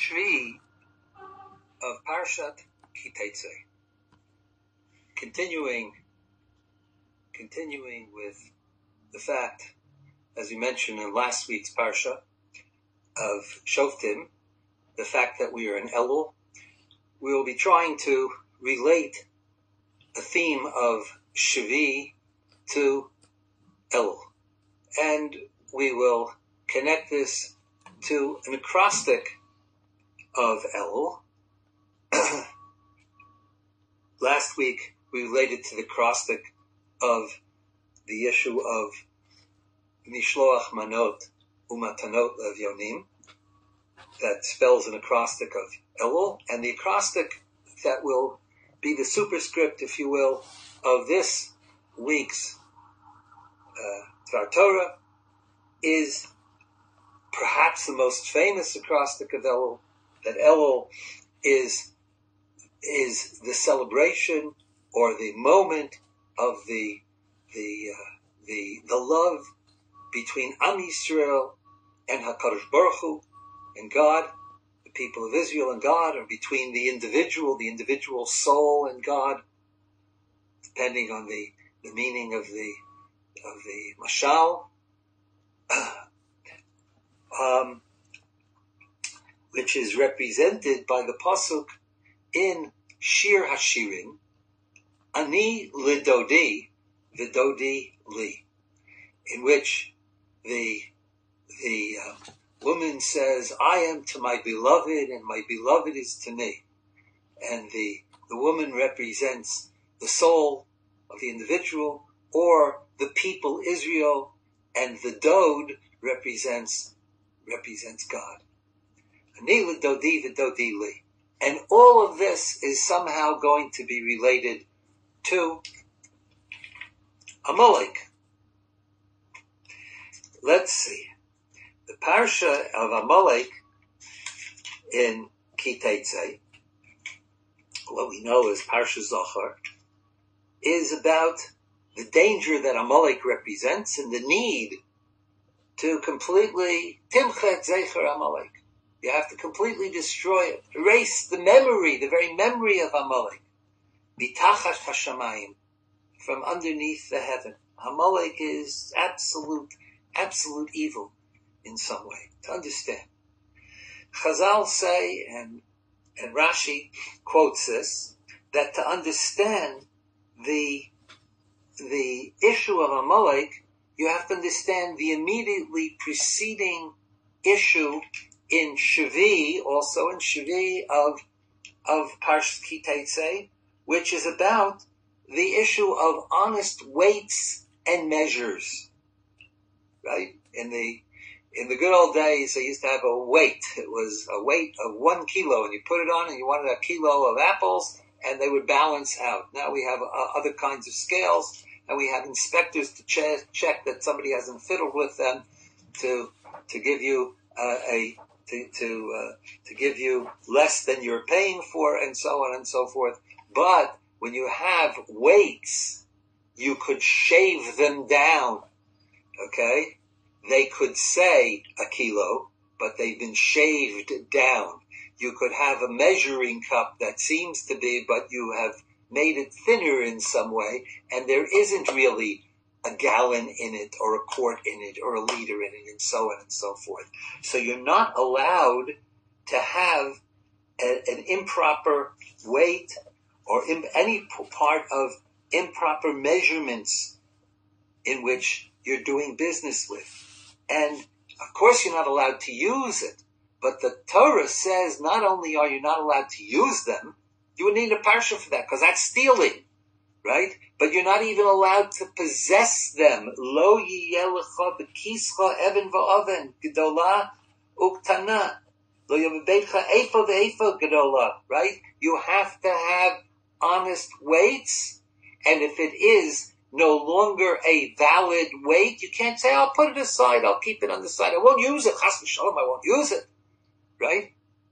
Shvi of Parshat Ki Teitzei. Continuing with the fact, as we mentioned in last week's Parsha of Shoftim, the fact that we are in Elul, we will be trying to relate the theme of Shvi to Elul. And we will connect this to an acrostic of Elul. Last week we related to the acrostic of the issue of Mishloach Manot Umatanot Levyonim, that spells an acrostic of Elul, and the acrostic that will be the superscript, if you will, of this week's Dvar Torah is perhaps the most famous acrostic of Elul. That Elul is the celebration or the moment of the love between Am Yisrael and HaKadosh Baruch Hu and God, the people of Israel and God, or between the individual soul and God, depending on the meaning of the mashal, which is represented by the pasuk in Shir Hashirim, Ani Lidodi, Vidodi Li, in which the woman says, I am to my beloved and my beloved is to me. And the woman represents the soul of the individual or the people Israel, and the dod represents God. Ani Lidodi, Vidodi Li. And all of this is somehow going to be related to Amalek. Let's see. The parsha of Amalek in Ki Teitzei, what we know as Parsha Zachar, is about the danger that Amalek represents and the need to completely timchet zecher Amalek. You have to completely destroy it, erase the memory, the very memory of Amalek. Mitachat hashamayim, from underneath the heaven. Amalek is absolute evil in some way, to understand. Chazal say, and Rashi quotes this, that to understand the issue of Amalek, you have to understand the immediately preceding issue in Shvi, also in Shvi of Parshat Ki Teitzei, which is about the issue of honest weights and measures. Right? In the good old days, they used to have a weight. It was a weight of 1 kilo, and you put it on, and you wanted a kilo of apples, and they would balance out. Now we have other kinds of scales, and we have inspectors to check that somebody hasn't fiddled with them to give you to give you less than you're paying for, and so on and so forth. But when you have weights, you could shave them down. Okay? They could say a kilo, but they've been shaved down. You could have a measuring cup that seems to be, but you have made it thinner in some way, and there isn't really a gallon in it, or a quart in it, or a liter in it, and so on and so forth. So you're not allowed to have an improper weight or any part of improper measurements in which you're doing business with. And of course you're not allowed to use it, but the Torah says not only are you not allowed to use them, you would need a parsha for that, because that's stealing. Right? But you're not even allowed to possess them. Lo yiyelecha bekischa even va'oven gedola uktana. Lo yabebeitcha efa ve'efa gedola. Right? You have to have honest weights, and if it is no longer a valid weight, you can't say, I'll put it aside, I'll keep it on the side, I won't use it, chas v'shalom, I won't use it. Right?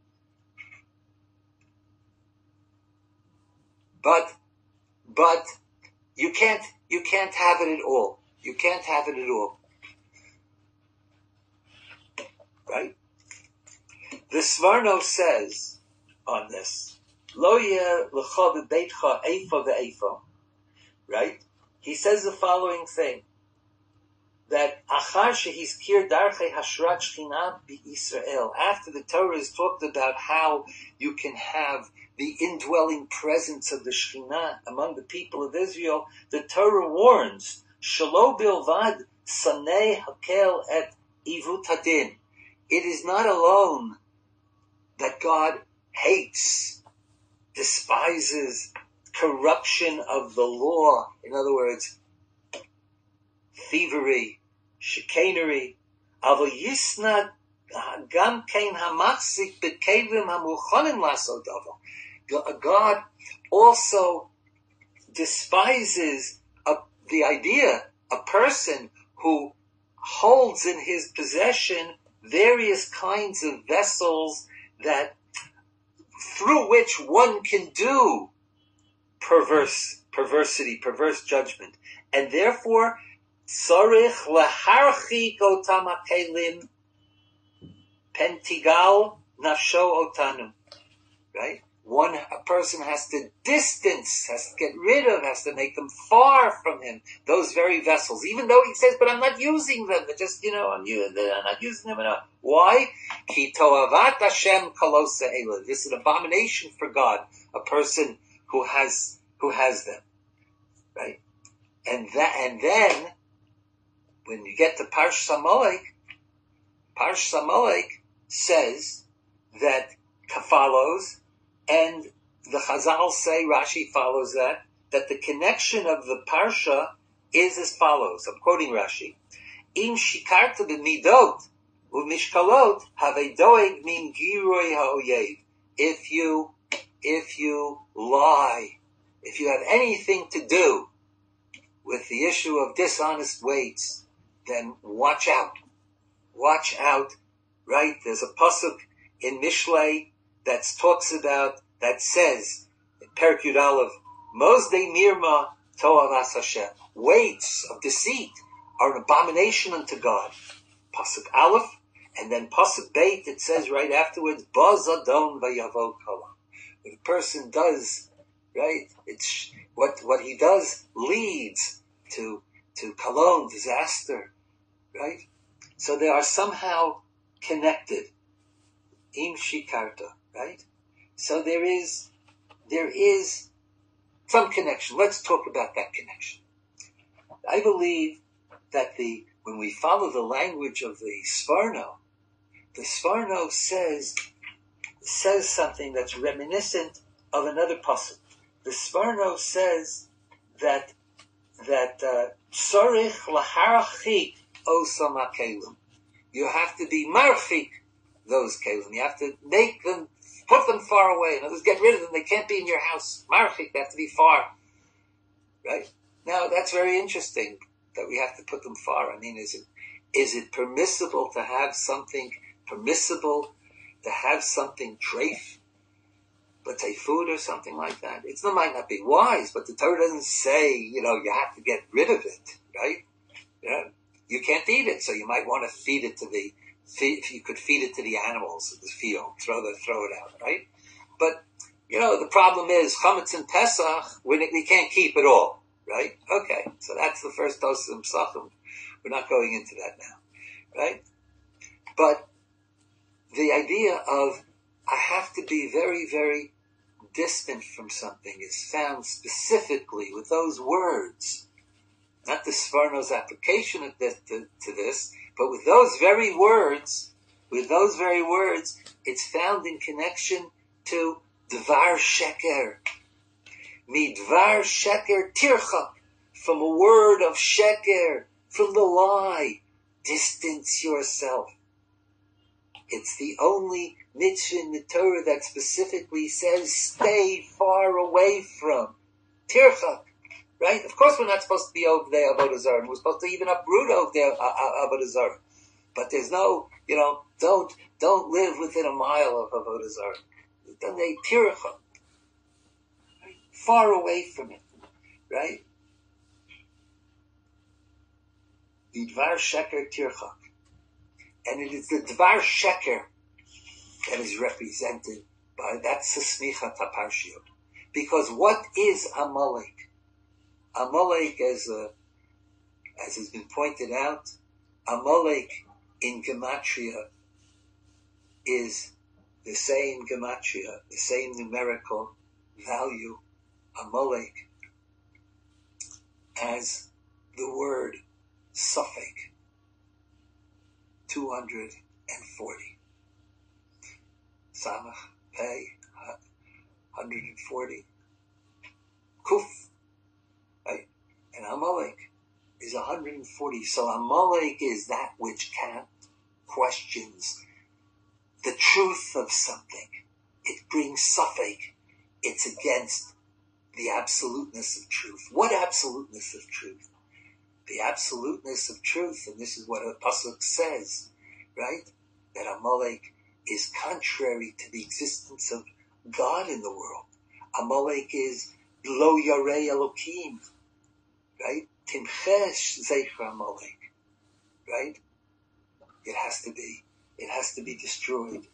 But you can't have it at all. You can't have it at all. Right? The Sforno says on this, Lo yeh l'cha b'beitcha eifa ve'eifa, right? He says the following thing, that achar shehizkir darchei hashrat shchina b'Yisrael, after the Torah has talked about how you can have the indwelling presence of the Shekhinah among the people of Israel, the Torah warns, Shelo bilvad sanei hakel et ivut hadin. It is not alone that God hates, despises corruption of the law. In other words, thievery, chicanery. Avo yisna gam kein hamachzik bekevim hamuchonim lasod davo. God also despises the idea, a person who holds in his possession various kinds of vessels that through which one can do perversity, perverse judgment, and therefore tzorich leharchik otam hakelim pentigal nafsho otanu. Right? A person has to distance, has to get rid of, has to make them far from him, those very vessels, even though he says, but I'm not using them, they're just, I'm not using them enough. Why? Ki toavat Hashem kalosa ela. This is an abomination for God, a person who has them. Right? And then, when you get to Parsh Samalek says that follows, and the Chazal say, Rashi follows that the connection of the Parsha is as follows. I'm quoting Rashi. Im shikarta b'midot u'mishkalot havei doeg min giroi ha'oyev. If you lie, if you have anything to do with the issue of dishonest weights, then watch out. Watch out, right? There's a pasuk in Mishlei that says, in Perek Yud Aleph, Mozdei Mirma Toavas Hashem. Weights of deceit are an abomination unto God. Pasuk Aleph, and then Pasuk Beit, it says right afterwards, Bazadon vayavo kala. What a person does, right? It's what he does leads to kalon, disaster, right? So they are somehow connected. Im shikarta, right? So there is some connection. Let's talk about that connection. I believe that when we follow the language of the Sforno says something that's reminiscent of another pasuk. The Sforno says that tzorich laharchik osam hakelim. You have to be marchik those kelim. You have to make them, put them far away. In other words, get rid of them. They can't be in your house. Marchik, they have to be far. Right? Now, that's very interesting that we have to put them far. I mean, is it permissible to have something treif, let's say food or something like that? It might not be wise, but the Torah doesn't say, you have to get rid of it, right? You can't eat it, so you might want to feed it if you could feed it to the animals in the field, throw it out, right? But, the problem is, chametz and Pesach, we can't keep it all, right? Okay, so that's the first dose of Psachim. We're not going into that now, right? But the idea of, I have to be very, very distant from something is found specifically with those words. Not the Sforno's application of this, to this, but with those very words, it's found in connection to Dvar Sheker. Midvar Sheker Tircha. From a word of Sheker, from the lie, distance yourself. It's the only mitzvah in the Torah that specifically says, stay far away from. Tircha. Right? Of course we're not supposed to be over there Avodah Zarah, and we're supposed to even uproot over there Avodah Zarah. But there's no, don't live within a mile of Avodah Zarah. Then they tircha. Far away from it. Right? The Dvar Sheker Tircha. And it is the Dvar Sheker that is represented by, that's the Smicha Taparshiyot. Because what is Amalek? Amalek, as has been pointed out, Amalek in Gematria is the same Gematria, the same numerical value, Amalek, as the word Suffolk, 240. Samach, Pei, 140. Kuf, right? And Amalek is 140. So Amalek is that which questions the truth of something. It brings Suffolk. It's against the absoluteness of truth. What absoluteness of truth? The absoluteness of truth, and this is what a pasuk says, right? That Amalek is contrary to the existence of God in the world. Amalek is lo yarei Elokim, right? Timchesh zeichr Amalek, right? It has to be destroyed.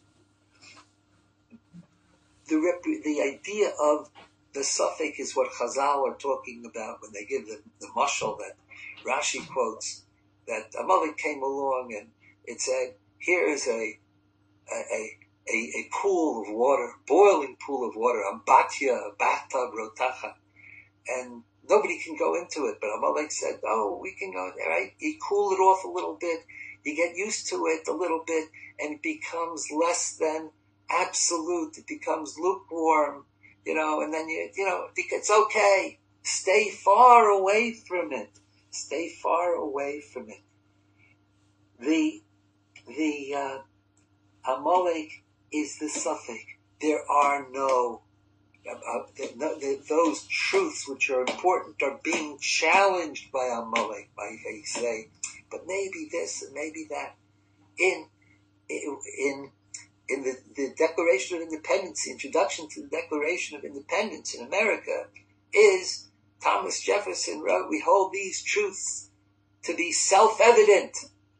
The idea of the suffix is what Chazal are talking about when they give the mashal that Rashi quotes, that Amalek came along and it said, here is a pool of water, boiling pool of water, a bathtub, rotacha, and nobody can go into it. But Amalek said, oh, we can go there, right? You cool it off a little bit, you get used to it a little bit, and it becomes less than absolute. It becomes lukewarm, and then it's okay. Stay far away from it. Stay far away from it. The Amalek is the suffix. There are those truths which are important are being challenged by Amalek. They say, but maybe this and maybe that. In the Declaration of Independence, the introduction to the Declaration of Independence in America is Thomas Jefferson wrote, we hold these truths to be self-evident,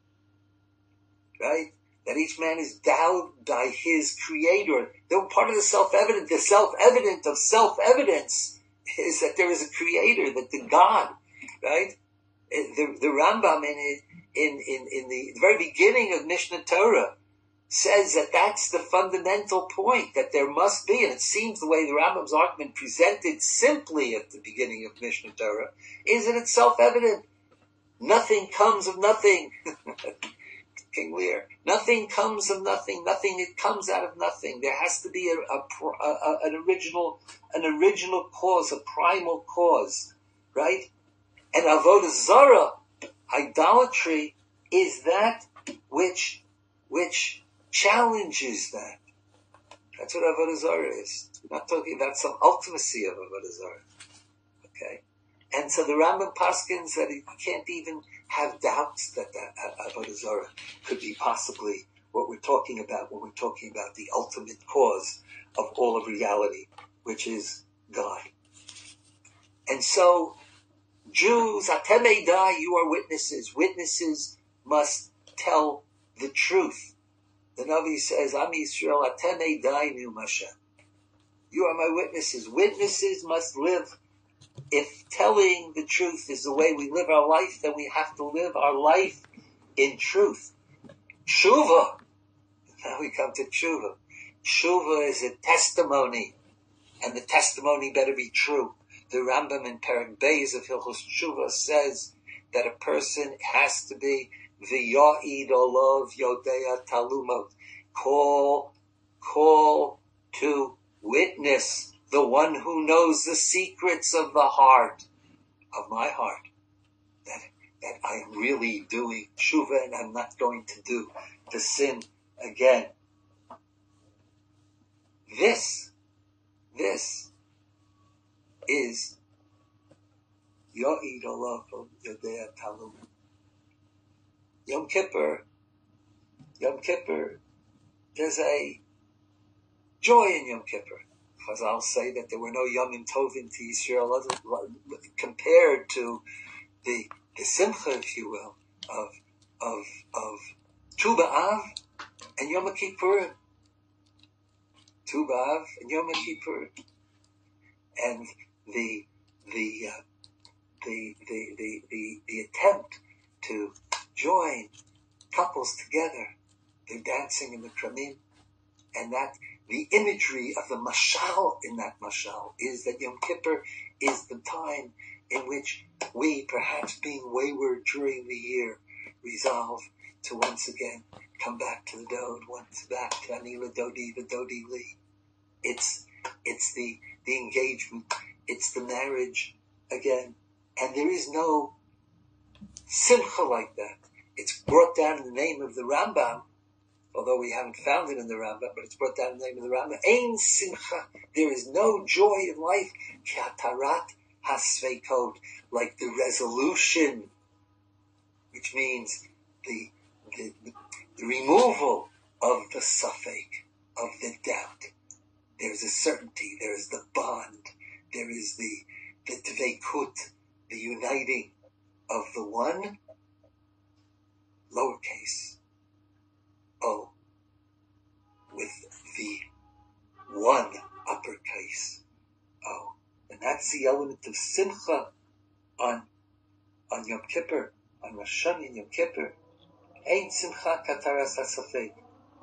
right? That each man is endowed by his creator. They're part of the self-evident. The self-evident of self-evidence is that there is a creator, that the God, right? The Rambam in the very beginning of Mishnah Torah says that that's the fundamental point, that there must be, and it seems the way the Rambam's argument presented simply at the beginning of Mishnah Torah, is that it's self-evident. Nothing comes of nothing. King Lear. Nothing comes of nothing. Nothing, it comes out of nothing. There has to be an original cause, a primal cause, right? And avodah zarah, idolatry, is that which challenges that. That's what avodah zarah is. We're not talking about some ultimacy of avodah zarah. Okay? And so the Rambam paskins that you can't even have doubts that avodah zarah could be possibly what we're talking about when we're talking about the ultimate cause of all of reality, which is God. And so, Jews, atem eidai, you are witnesses. Witnesses must tell the truth. The Navi says, Am Yisrael, atem eidai nu Hashem. You are my witnesses. Witnesses must live. If telling the truth is the way we live our life, then we have to live our life in truth. Tshuva. Now we come to tshuva. Tshuva is a testimony, and the testimony better be true. The Rambam in Perek Beis of Hilchos Tshuva says that a person has to be v'ya'id olav yodea talumot. Call to witness the one who knows the secrets of the heart, of my heart, that I am really doing tshuva and I'm not going to do the sin again. This is Yo'id Allah Yodea Talum. Yom Kippur, there's a joy in Yom Kippur. Chazal say that there were no Yomim Tovim to Yisrael compared to the Simcha, if you will, of Tu B'Av and Yom Kippur. Tu B'Av and Yom Kippur, and the attempt to join couples together, they're dancing in the Kramim, and that the imagery of the mashal in that mashal is that Yom Kippur is the time in which we, perhaps being wayward during the year, resolve to once again come back to the Dode, once back to Ani L'Dodi, the Dodi Li. It's the engagement, it's the marriage again, and there is no simcha like that. It's brought down in the name of the Rambam, although we haven't found it in the Rambam, but it's brought down in the name of the Rambam. Ein simcha, there is no joy in life, k'atarat hasveikot, like the resolution, which means the removal of the suffix, of the doubt. There's a certainty, there is the bond, there is the dveikut, the uniting of the one, lowercase o, with the one, uppercase o. And that's the element of simcha on Yom Kippur, on Rosh Hashanah and Yom Kippur. Ein simcha kataras hasafek.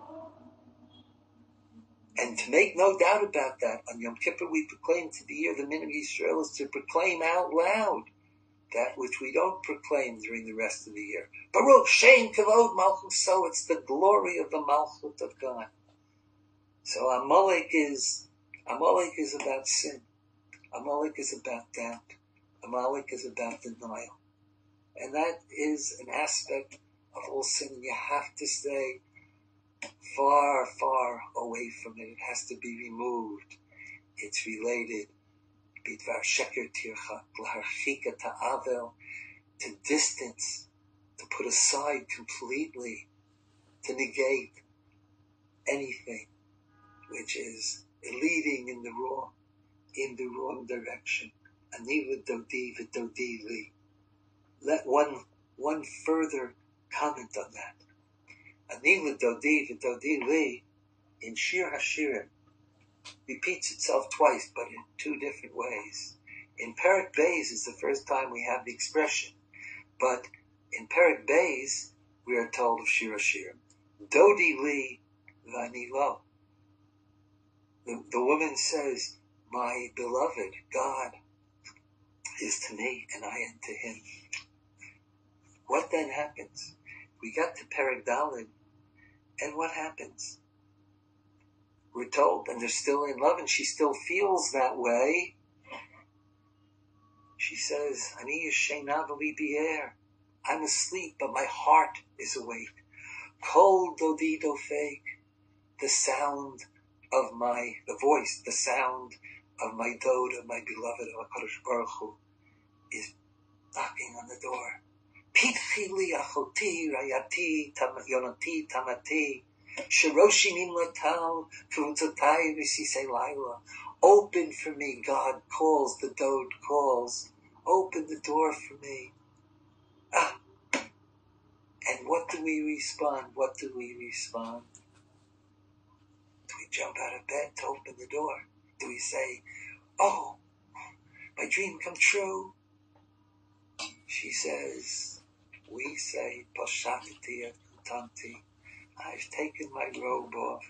And to make no doubt about that, on Yom Kippur we proclaim to the year, the minhag Yisrael is to proclaim out loud that which we don't proclaim during the rest of the year. Baruch Shem Kavod Malchut, so it's the glory of the Malchut of God. So Amalek is about sin. Amalek is about doubt. Amalek is about denial. And that is an aspect of all sin. You have to stay far, far away from it. It has to be removed. It's related. Bidvar sheker tircha, l'harchika ta'avel, to distance, to put aside completely, to negate anything which is leading in the wrong direction. Ani v'dodi v'dodi li. Let one further comment on that. Ani v'dodi v'dodi li, in Shir Hashirim, repeats itself twice, but in two different ways. In Perek Beis is the first time we have the expression, but in Perek Beis we are told of Shir Hashirim, Dodi li v'ani lo. The woman says, my beloved God is to me and I am to him. What then happens? We got to Perek Daled, and what happens? We're told, and they're still in love, and she still feels that way. She says, Ani yeshena v'li bi'er. I'm asleep, but my heart is awake. Kol dodi dofek. The sound of the voice, the sound of my dode, of my beloved, of HaKadosh Baruch Hu, is knocking on the door. Pitchi li achoti, rayati, yonati, tamati. Shiroshi nimlatal, k'vutzatai v'sisei laila. Open for me, God calls, the dode calls. Open the door for me. And what do we respond? Do we jump out of bed to open the door? Do we say, oh, my dream come true? We say, Pashakati et Kutanti. I've taken my robe off.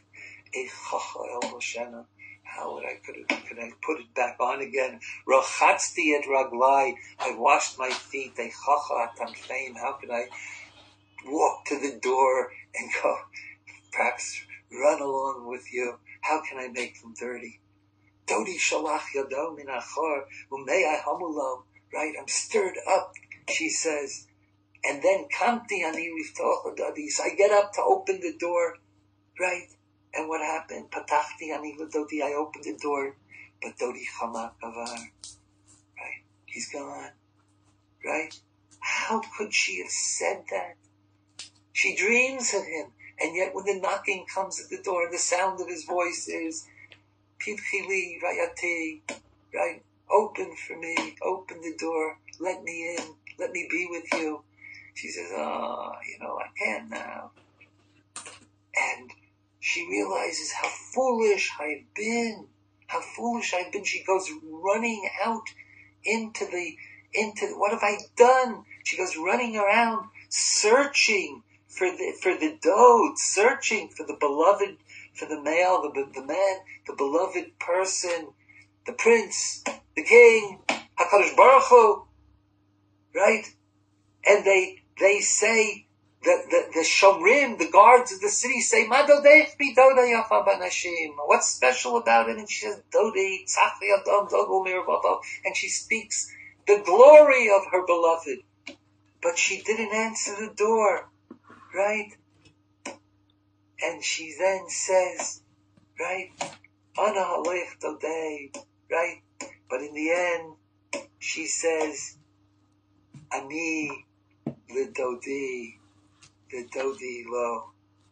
How could I put it back on again? Rochatzti et raglai. I've washed my feet. How could I walk to the door and go, perhaps run along with you? How can I make them dirty? Dodi shalach yado min achor umei hamulo. Right, I'm stirred up, she says. And then kamti ani riftoch dodi. So I get up to open the door, right? And what happened? Patachti ani dodi. I opened the door, but dodi chamak avar. Right, he's gone. Right? How could she have said that? She dreams of him, and yet when the knocking comes at the door, the sound of his voice is Pidchili rayati. Right? Open for me. Open the door. Let me in. Let me be with you. She says, I can't now. And she realizes how foolish I've been. How foolish I've been. She goes running out into what have I done? She goes running around searching for the dode, searching for the beloved, for the male, the man, the beloved person, the prince, the king, HaKadosh Baruch Hu, right? And they say, the Shomrim, the guards of the city say, Ma dodech bi doda yafa banashim. What's special about it? And she says, Dodi, tzachli adam, dodol mirabavo. And she speaks the glory of her beloved. But she didn't answer the door, right? And she then says, right, Ana halech dodei, right? But in the end, she says, Ani lidodi, lidodi lo,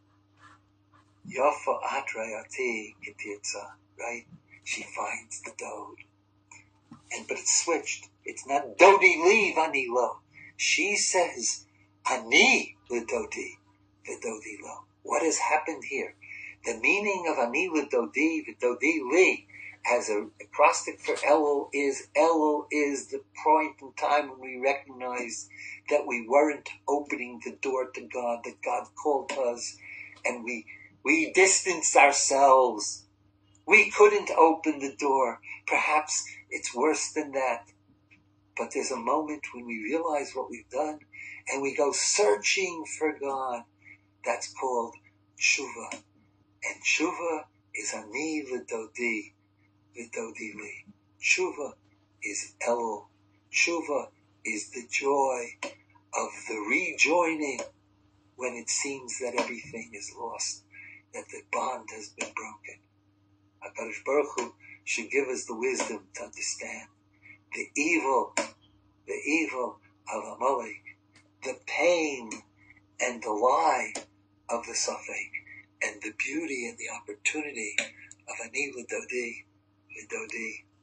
yafa atrayati getirza, right? She finds the dode. But it's switched. It's not dodi li vani lo. She says, Ani lidodi, lidodi lo. What has happened here? The meaning of Ani lidodi, lidodi li, as an acrostic for Elul is the point in time when we recognize that we weren't opening the door to God, that God called us, and we distanced ourselves. We couldn't open the door. Perhaps it's worse than that. But there's a moment when we realize what we've done, and we go searching for God. That's called tshuva. And tshuva is Ani l'dodi, l'dodi li. Tshuva is Elul. Tshuva is the joy of the rejoining when it seems that everything is lost, that the bond has been broken. HaKadosh Baruch Hu should give us the wisdom to understand the evil of Amalek, the pain and the lie of the Safek, and the beauty and the opportunity of Ani l'dodi, l'dodi